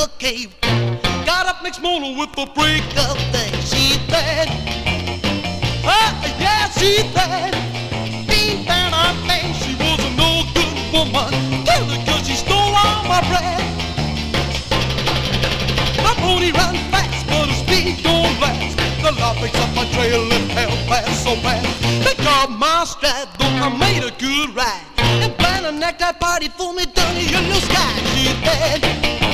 the cave. Got up next morning with the break of day. She said, yeah, she said, deep down I think she was a no good woman. Killed her 'cause she stole all my bread. My pony ran fast, but her speed don't last. The law picks up my trail and hell fast so fast. They caught my stride, though I made a good ride. And plan a necktie party for me down in the yellow sky. She said,